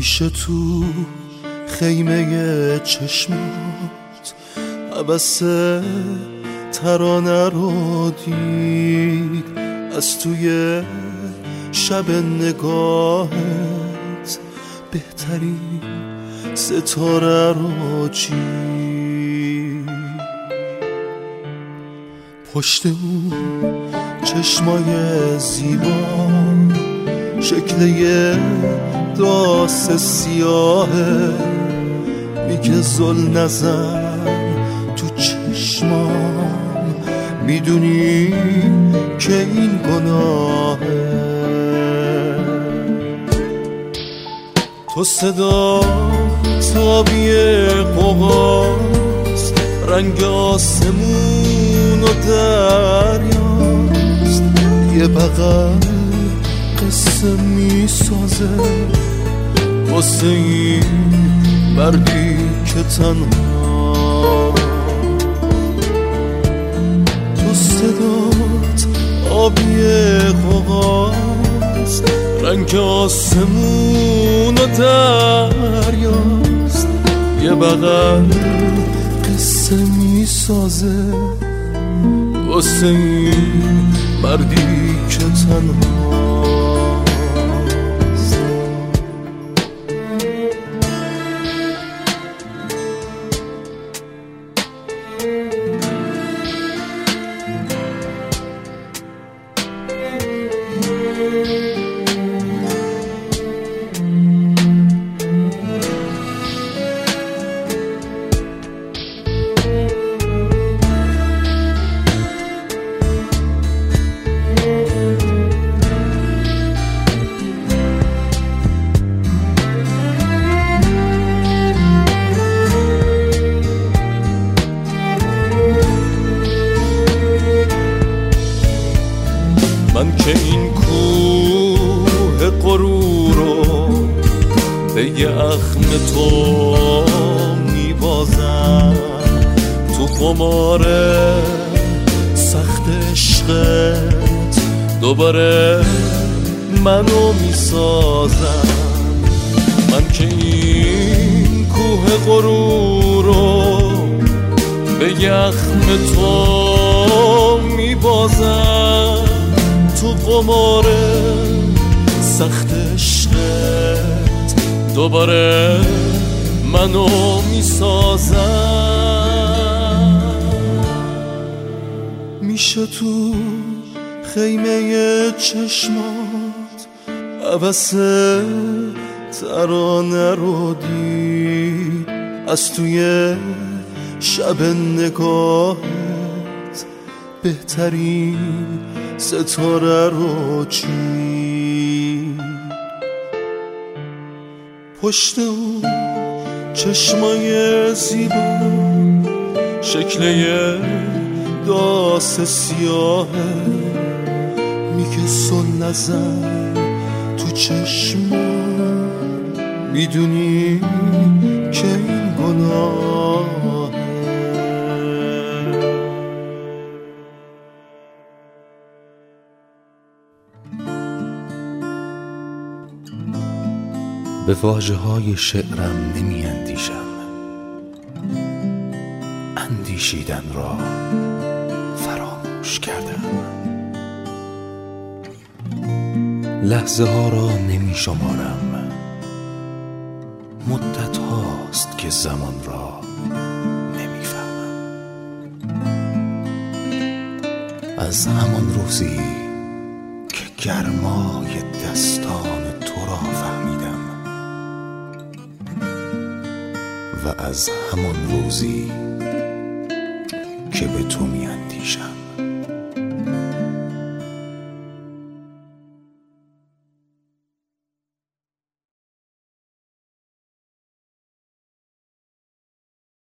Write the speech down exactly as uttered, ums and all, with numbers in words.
میشه تو خیمه چشمات عبس ترانه رو دید، از توی شب نگاهت بهترین ستاره رو چید. پشت اون چشمای زیبا شکل یه داس سیاهه، میگه زل نزن تو چشمام، میدونی که این گناهه. تو صدا تابی قوقاست، رنگ آسمون و دریاست، یه بغل قصه میسازه واسه این مردی که تنها. تو صدات آبی قوقاست، رنگ آسمون و دریاست، یه بغل قصه میسازه واسه این مردی که تنها. من که این کوه غرور رو به یه اخم تو میبازم، تو قمار سخت عشقت دوباره منو میسازم. من که این کوه غرور رو به یه اخم تو میبازم، تو قمار سخت عشقت دوباره منو میسازم. میشه تو خیمه چشمات عبس ترانه رو دید، از توی شب نگاهت بهترین ستاره رو چید. پشت اون چشمای زیبا شکل یه داس سیاهه، میگه سل نزن تو چشمام، میدونی که این گناهه. به واژه های شعرم نمی اندیشم، اندیشیدن را فراموش کردم. لحظه ها را نمی شمارم، مدت هاست که زمان را نمی فهمم. از همان روزی که گرمای دستان تو را فهمیدم و از همان روزی که به تو می اندیشم.